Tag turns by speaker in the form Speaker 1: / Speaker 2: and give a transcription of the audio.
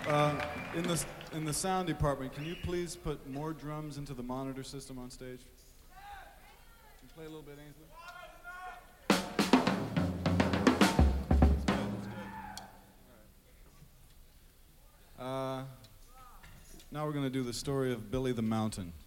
Speaker 1: In the sound department, can you please put more drums into the monitor system on stage? Can you play a little bit, Ainsley? That's good. All right. Now we're going to do the story of Billy the Mountain.